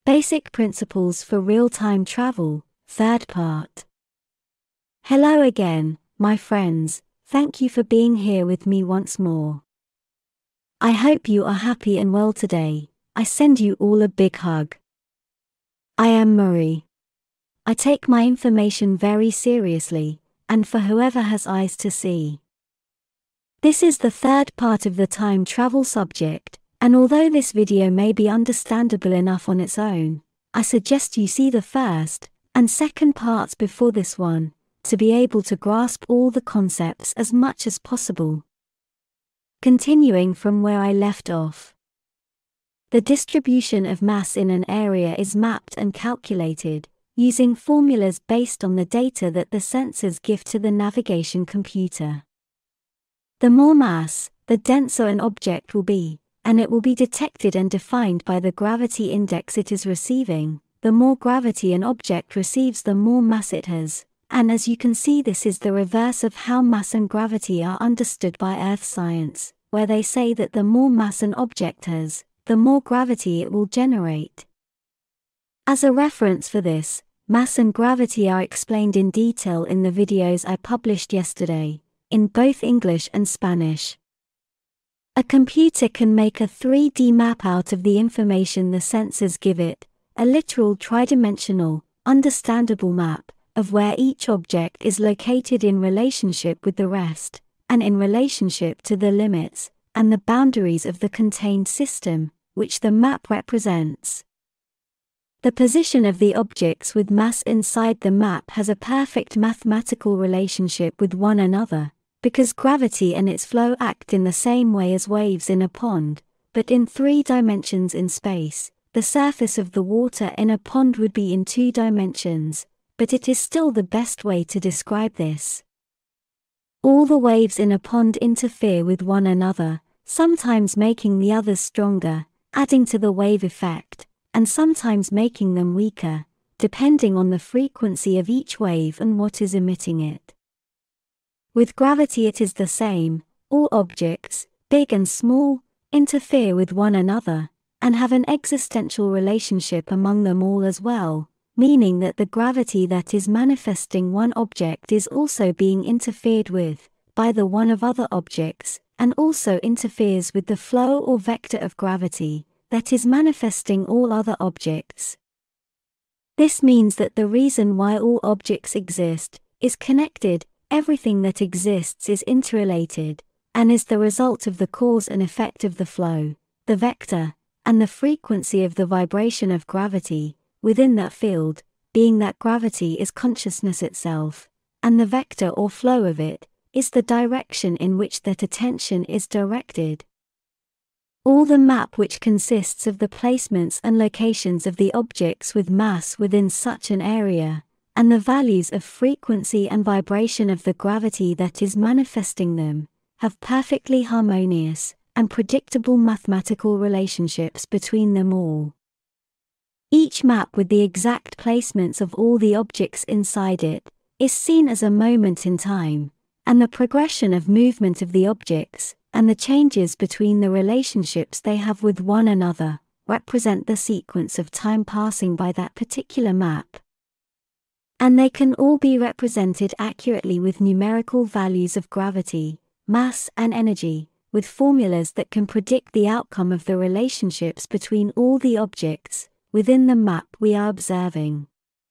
Basic Principles for Real-Time Travel, third part. Hello again, my friends, thank you for being here with me once more. I hope you are happy and well today. I send you all a big hug. I am Marie. I take my information very seriously, and for whoever has eyes to see. This is the third part of the time travel subject, and although this video may be understandable enough on its own, I suggest you see the first and second parts before this one, to be able to grasp all the concepts as much as possible. Continuing from where I left off. The distribution of mass in an area is mapped and calculated, using formulas based on the data that the sensors give to the navigation computer. The more mass, the denser an object will be, and it will be detected and defined by the gravity index it is receiving. The more gravity an object receives, the more mass it has, and as you can see, this is the reverse of how mass and gravity are understood by earth science, where they say that the more mass an object has, the more gravity it will generate. As a reference for this, mass and gravity are explained in detail in the videos I published yesterday, in both English and Spanish. A computer can make a 3D map out of the information the sensors give it, a literal tridimensional, understandable map of where each object is located in relationship with the rest, and in relationship to the limits and the boundaries of the contained system, which the map represents. The position of the objects with mass inside the map has a perfect mathematical relationship with one another, because gravity and its flow act in the same way as waves in a pond, but in 3 dimensions in space. The surface of the water in a pond would be in 2 dimensions, but it is still the best way to describe this. All the waves in a pond interfere with one another, sometimes making the others stronger, adding to the wave effect, and sometimes making them weaker, depending on the frequency of each wave and what is emitting it. With gravity it is the same. All objects, big and small, interfere with one another, and have an existential relationship among them all as well, meaning that the gravity that is manifesting one object is also being interfered with by the one of other objects, and also interferes with the flow or vector of gravity that is manifesting all other objects. This means that the reason why all objects exist is connected. Everything that exists is interrelated, and is the result of the cause and effect of the flow, the vector, and the frequency of the vibration of gravity within that field, being that gravity is consciousness itself, and the vector or flow of it is the direction in which that attention is directed. All the map, which consists of the placements and locations of the objects with mass within such an area, and the values of frequency and vibration of the gravity that is manifesting them, have perfectly harmonious and predictable mathematical relationships between them all. Each map with the exact placements of all the objects inside it is seen as a moment in time, and the progression of movement of the objects and the changes between the relationships they have with one another represent the sequence of time passing by that particular map. And they can all be represented accurately with numerical values of gravity, mass and energy, with formulas that can predict the outcome of the relationships between all the objects within the map we are observing.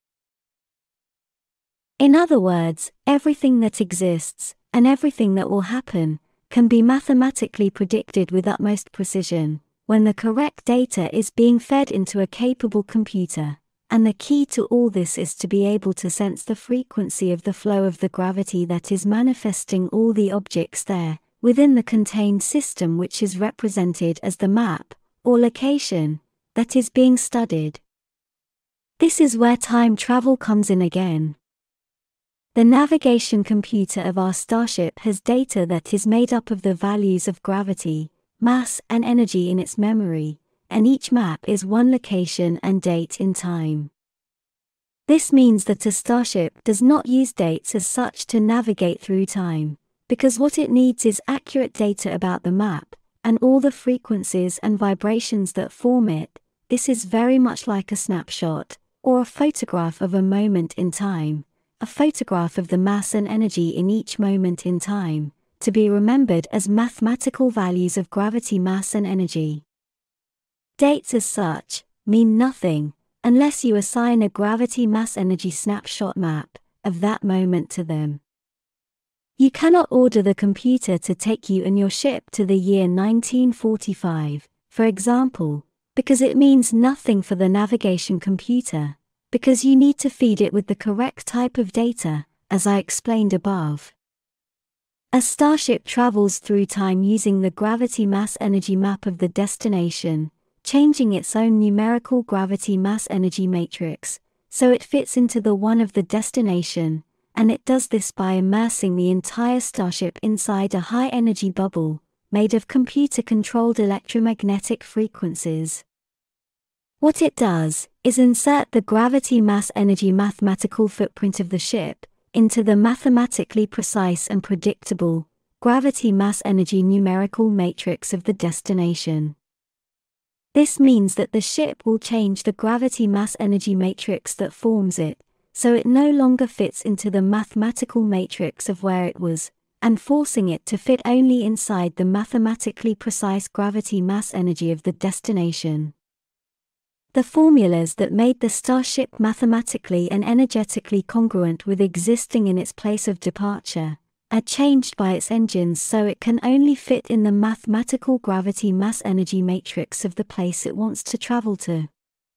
In other words, everything that exists, and everything that will happen, can be mathematically predicted with utmost precision, when the correct data is being fed into a capable computer. And the key to all this is to be able to sense the frequency of the flow of the gravity that is manifesting all the objects there, within the contained system, which is represented as the map, or location, that is being studied. This is where time travel comes in again. The navigation computer of our starship has data that is made up of the values of gravity, mass and energy in its memory, and each map is one location and date in time. This means that a starship does not use dates as such to navigate through time, because what it needs is accurate data about the map, and all the frequencies and vibrations that form it, this is very much like a snapshot, or a photograph of a moment in time, a photograph of the mass and energy in each moment in time, to be remembered as mathematical values of gravity, mass and energy. Dates as such mean nothing unless you assign a gravity mass energy snapshot map of that moment to them. You cannot order the computer to take you and your ship to the year 1945, for example, because it means nothing for the navigation computer, because you need to feed it with the correct type of data, as I explained above. A starship travels through time using the gravity mass energy map of the destination, changing its own numerical gravity mass energy matrix, so it fits into the one of the destination, and it does this by immersing the entire starship inside a high-energy bubble, made of computer-controlled electromagnetic frequencies. What it does is insert the gravity mass energy mathematical footprint of the ship into the mathematically precise and predictable gravity mass energy numerical matrix of the destination. This means that the ship will change the gravity mass energy matrix that forms it, so it no longer fits into the mathematical matrix of where it was, and forcing it to fit only inside the mathematically precise gravity mass energy of the destination. The formulas that made the starship mathematically and energetically congruent with existing in its place of departure are changed by its engines so it can only fit in the mathematical gravity mass energy matrix of the place it wants to travel to.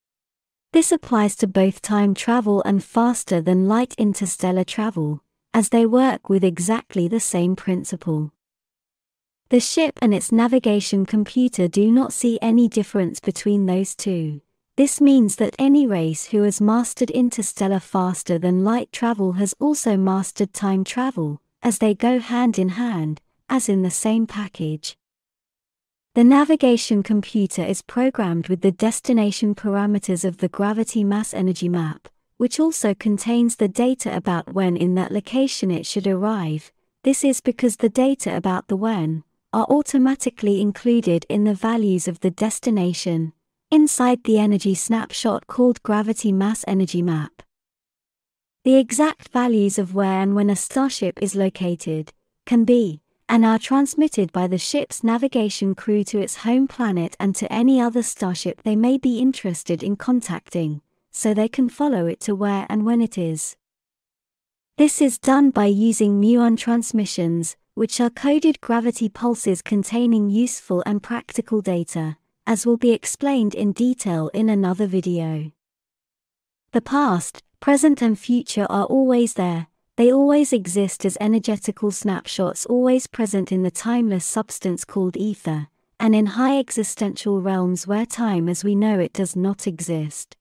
This applies to both time travel and faster than light interstellar travel, as they work with exactly the same principle. The ship and its navigation computer do not see any difference between those two. This means that any race who has mastered interstellar faster than light travel has also mastered time travel, as they go hand in hand, as in the same package. The navigation computer is programmed with the destination parameters of the gravity mass energy map, which also contains the data about when in that location it should arrive. This is because the data about the when are automatically included in the values of the destination, inside the energy snapshot called gravity mass energy map. The exact values of where and when a starship is located can be, and are transmitted by the ship's navigation crew to its home planet and to any other starship they may be interested in contacting, so they can follow it to where and when it is. This is done by using muon transmissions, which are coded gravity pulses containing useful and practical data, as will be explained in detail in another video. The past, present and future are always there. They always exist as energetical snapshots always present in the timeless substance called ether, and in high existential realms where time as we know it does not exist.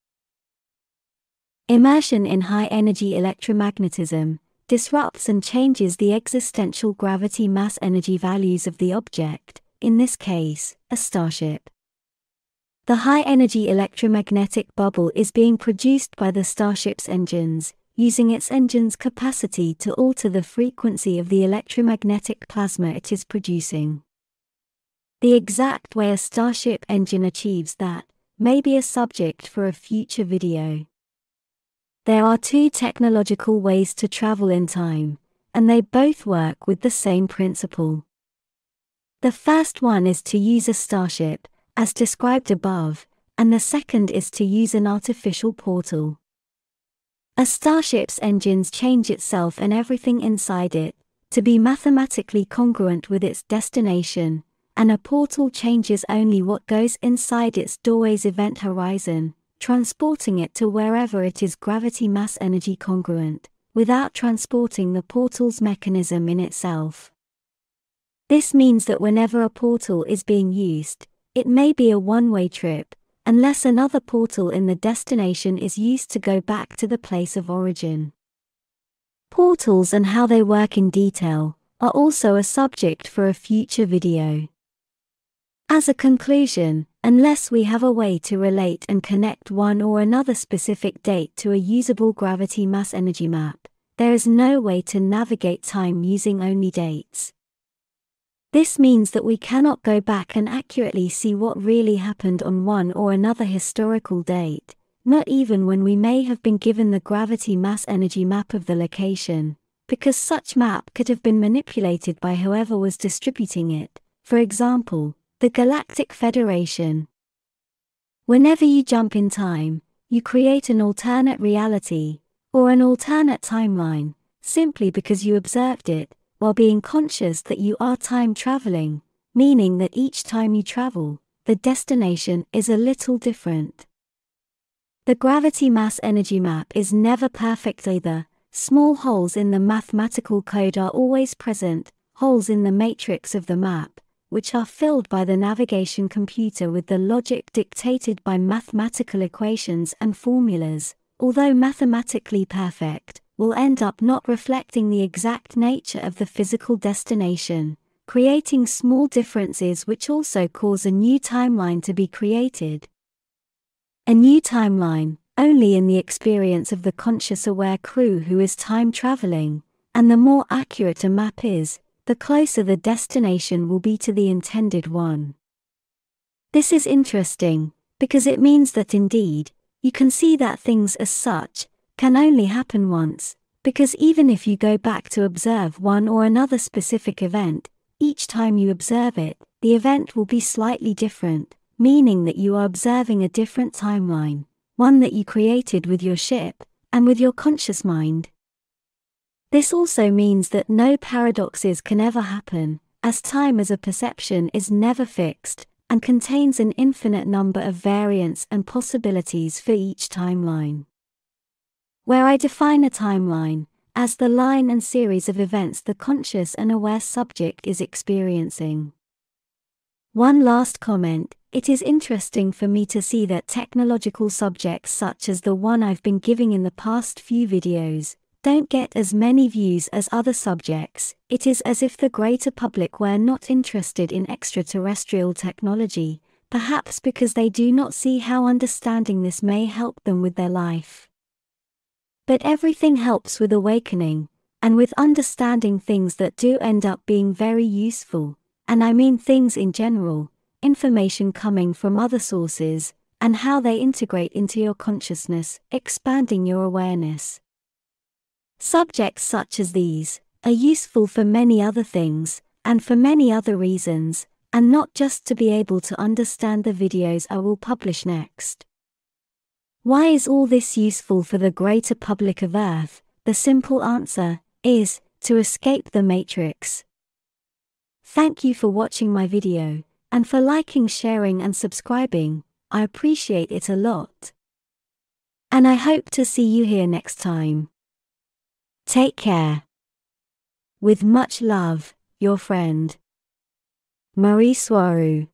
Immersion in high-energy electromagnetism disrupts and changes the existential gravity mass energy values of the object, in this case, a starship. The high-energy electromagnetic bubble is being produced by the starship's engines, using its engine's capacity to alter the frequency of the electromagnetic plasma it is producing. The exact way a starship engine achieves that may be a subject for a future video. There are two technological ways to travel in time, and they both work with the same principle. The first one is to use a starship, as described above, and the second is to use an artificial portal. A starship's engines change itself and everything inside it to be mathematically congruent with its destination, and a portal changes only what goes inside its doorway's event horizon, transporting it to wherever it is gravity mass energy congruent, without transporting the portal's mechanism in itself. This means that whenever a portal is being used, it may be a one-way trip, unless another portal in the destination is used to go back to the place of origin. Portals and how they work in detail are also a subject for a future video. As a conclusion, unless we have a way to relate and connect one or another specific date to a usable gravity mass energy map, there is no way to navigate time using only dates. This means that we cannot go back and accurately see what really happened on one or another historical date, not even when we may have been given the gravity mass energy map of the location, because such map could have been manipulated by whoever was distributing it, for example, the Galactic Federation. Whenever you jump in time, you create an alternate reality, or an alternate timeline, simply because you observed it, while being conscious that you are time traveling, meaning that each time you travel, the destination is a little different. The gravity mass energy map is never perfect either. Small holes in the mathematical code are always present, holes in the matrix of the map, which are filled by the navigation computer with the logic dictated by mathematical equations and formulas, although mathematically perfect, will end up not reflecting the exact nature of the physical destination, creating small differences which also cause a new timeline to be created. A new timeline, only in the experience of the conscious aware crew who is time traveling, and the more accurate a map is, the closer the destination will be to the intended one. This is interesting, because it means that indeed, you can see that things as such can only happen once, because even if you go back to observe one or another specific event, each time you observe it, the event will be slightly different, meaning that you are observing a different timeline, one that you created with your ship, and with your conscious mind. This also means that no paradoxes can ever happen, as time as a perception is never fixed, and contains an infinite number of variants and possibilities for each timeline. Where I define a timeline as the line and series of events the conscious and aware subject is experiencing. One last comment: it is interesting for me to see that technological subjects such as the one I've been giving in the past few videos don't get as many views as other subjects. It is as if the greater public were not interested in extraterrestrial technology, perhaps because they do not see how understanding this may help them with their life. But everything helps with awakening, and with understanding things that do end up being very useful, and I mean things in general, information coming from other sources, and how they integrate into your consciousness, expanding your awareness. Subjects such as these are useful for many other things, and for many other reasons, and not just to be able to understand the videos I will publish next. Why is all this useful for the greater public of Earth? The simple answer is to escape the matrix. Thank you for watching my video, and for liking, sharing and subscribing. I appreciate it a lot. And I hope to see you here next time. Take care. With much love, your friend, Marie Soirou.